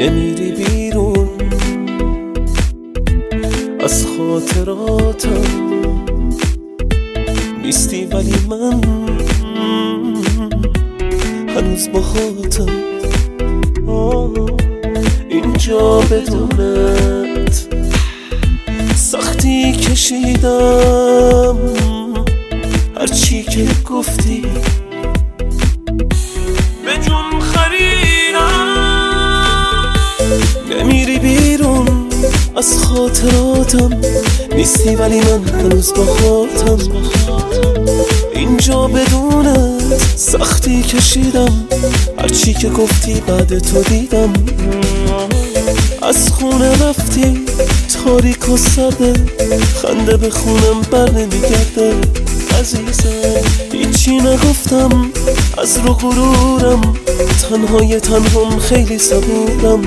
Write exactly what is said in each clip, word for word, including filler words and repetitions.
نمیری بیرون از خاطراتم، نیستی ولی من هنوز با خاطرم اینجا بدونت سختی کشیدم، هرچی که گفتی به جون خریدم. نمیری بیرون از خاطراتم، نیستی ولی من هنوز با خاطرم اینجا بدونت سختی کشیدم، هرچی که گفتی بعد تو دیدم. از خونه رفتی تاریک و سرده، خنده به خونم بر نمیگرده. عزیزم هیچی نگفتم از رو غرورم، تنهای تنهام خیلی صبورم.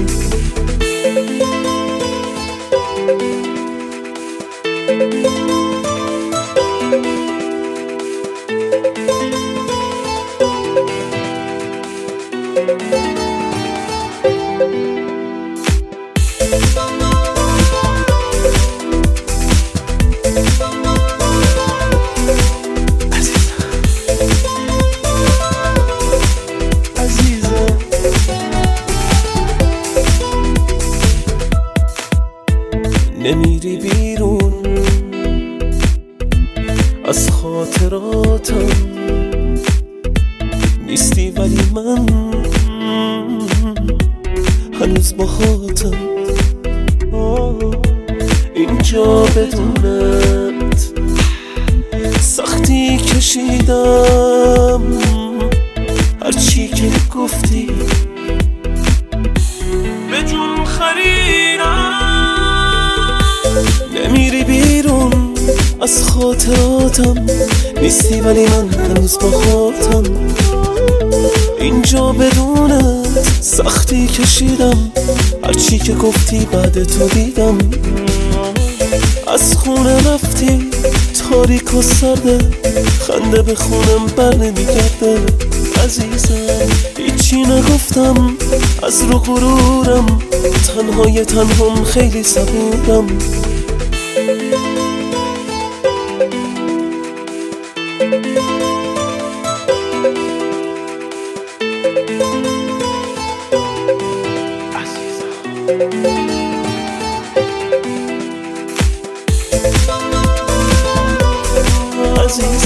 نمیری بیرون از خاطراتم، نیستی ولی من هنوز با خاطرم اینجا بدونت سختی کشیدم، هرچی که گفتی به جون خریدم. نمیری بیرون از خاطراتم، نیستی ولی من هنوز با خاطرم اینجا بدونت سختی کشیدم، هرچی که گفتی بعد تو دیدم. از خونه رفتی تاریک و سرده، خنده به خونم بر نمیگرده. عزیزم هیچی نگفتم از رو غرورم، تنهای تنهام خیلی صبورم. عزیزم